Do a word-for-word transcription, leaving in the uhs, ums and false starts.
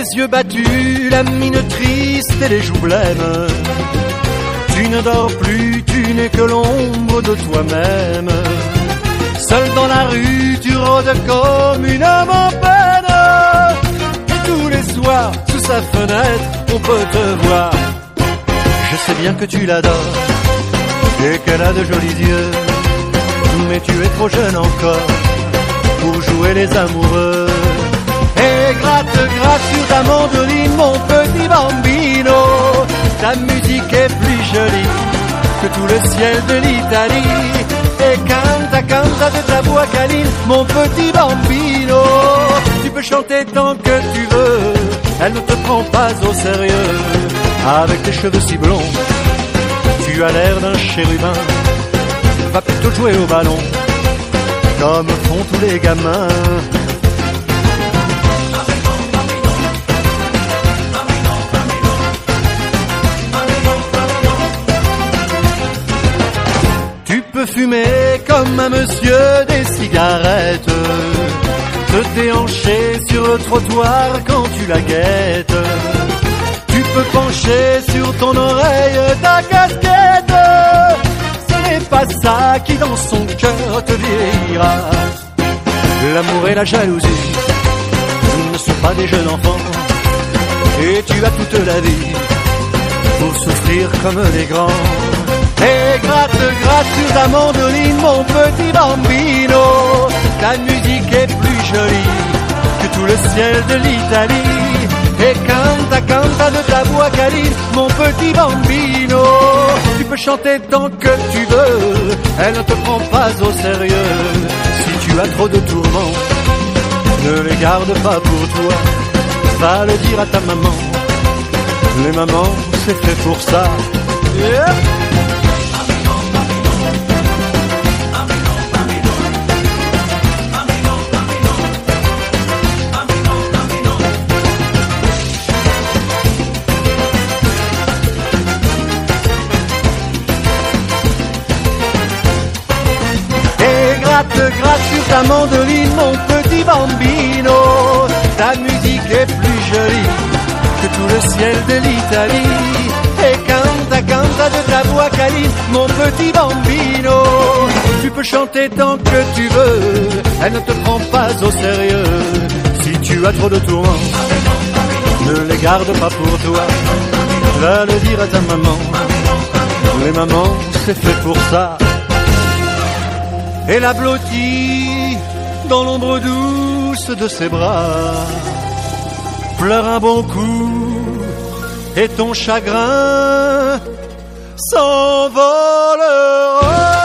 yeux battus, la mine triste et les joues blêmes. Tu ne dors plus, tu n'es que l'ombre de toi-même. Seul dans la rue, tu rôdes comme une âme en peine. Et tous les soirs, sous sa fenêtre, on peut te voir. Je sais bien que tu l'adores et qu'elle a de jolis yeux, mais tu es trop jeune encore pour jouer les amoureux. Et gratte, gratte sur ta mandoline, mon petit bambino. Ta musique est plus jolie que tout le ciel de l'Italie. Et canta, canta de ta voix câline, mon petit bambino. Tu peux chanter tant que tu veux, elle ne te prend pas au sérieux. Avec tes cheveux si blonds, tu as l'air d'un chérubin. Va plutôt jouer au ballon, comme font tous les gamins. Tu peux fumer comme un monsieur des cigarettes, te déhancher sur le trottoir quand tu la guettes. Tu peux pencher sur ton oreille ta casquette. Ce n'est pas ça qui dans son cœur te vieillira. L'amour et la jalousie ne sont pas des jeunes enfants, et tu as toute la vie pour souffrir comme les grands. Et gratte, gratte sur ta mandoline, mon petit bambino. Ta musique est plus jolie que tout le ciel de l'Italie. Et canta, canta de ta voix câline, mon petit bambino. Tu peux chanter tant que tu veux, elle ne te prend pas au sérieux. Si tu as trop de tourments, ne les garde pas pour toi. Va le dire à ta maman, les mamans c'est fait pour ça. Yeah. Gratte, gratte sur ta mandoline, mon petit bambino. Ta musique est plus jolie que tout le ciel de l'Italie. Et canta, canta de ta voix câline, mon petit bambino. Tu peux chanter tant que tu veux, elle ne te prend pas au sérieux. Si tu as trop de tourments, ne les garde pas pour toi. Va le dire à ta maman, les mamans c'est fait pour ça. Et la blottit dans l'ombre douce de ses bras, pleure un bon coup et ton chagrin s'envolera.